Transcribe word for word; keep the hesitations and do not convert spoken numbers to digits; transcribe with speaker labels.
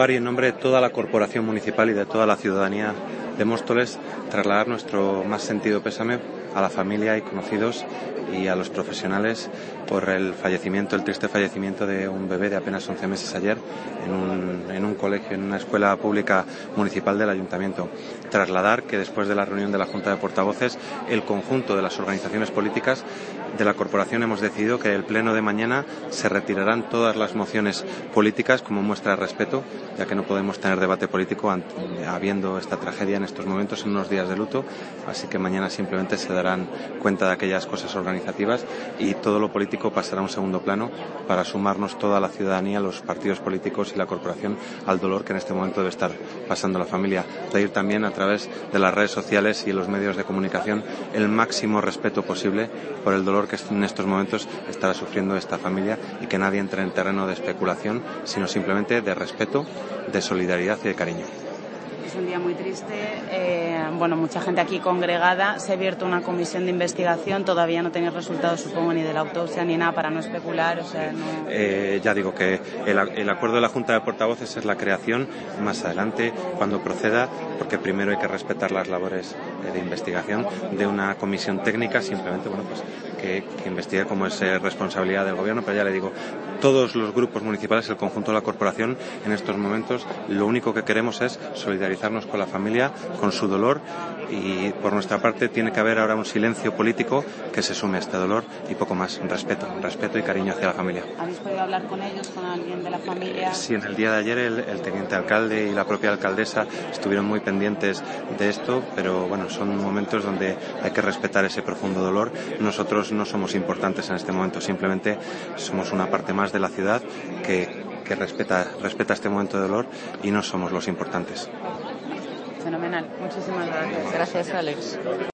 Speaker 1: Y en nombre de toda la corporación municipal y de toda la ciudadanía de Móstoles, trasladar nuestro más sentido pésame a la familia y conocidos y a los profesionales por el fallecimiento, el triste fallecimiento de un bebé de apenas once meses ayer en un, en un colegio, en una escuela pública municipal del Ayuntamiento. Trasladar que después de la reunión de la Junta de Portavoces, el conjunto de las organizaciones políticas de la corporación hemos decidido que el pleno de mañana se retirarán todas las mociones políticas como muestra de respeto, ya que no podemos tener debate político habiendo esta tragedia en estos momentos, en unos días de luto, así que mañana simplemente se darán cuenta de aquellas cosas organizativas y todo lo político pasará a un segundo plano para sumarnos toda la ciudadanía, los partidos políticos y la corporación al dolor que en este momento debe estar pasando la familia. Pedir también a través de las redes sociales y los medios de comunicación el máximo respeto posible por el dolor que en estos momentos estará sufriendo esta familia y que nadie entre en terreno de especulación, sino simplemente de respeto, de solidaridad y de cariño.
Speaker 2: Es un día muy triste, eh, bueno, mucha gente aquí congregada, se ha abierto una comisión de investigación, todavía no tenéis resultados, supongo, ni de la autopsia ni nada para no especular, o sea, no...
Speaker 1: Eh, ya digo que el, el acuerdo de la Junta de Portavoces es la creación más adelante, cuando proceda, porque primero hay que respetar las labores de investigación de una comisión técnica, simplemente, bueno, pues que, que investigue como es eh, responsabilidad del Gobierno, pero ya le digo, todos los grupos municipales, el conjunto de la corporación, en estos momentos, lo único que queremos es solidarizarnos con la familia, con su dolor, y por nuestra parte tiene que haber ahora un silencio político que se sume a este dolor y poco más, respeto, respeto y cariño hacia la familia.
Speaker 2: ¿Habéis podido hablar con ellos, con alguien de la familia?
Speaker 1: Sí, en el día de ayer el, el teniente alcalde y la propia alcaldesa estuvieron muy pendientes de esto, pero bueno, son momentos donde hay que respetar ese profundo dolor. Nosotros no somos importantes en este momento, simplemente somos una parte más de la ciudad que, que respeta, respeta este momento de dolor y no somos los importantes.
Speaker 2: Fenomenal, muchísimas gracias.
Speaker 3: Gracias, Alex.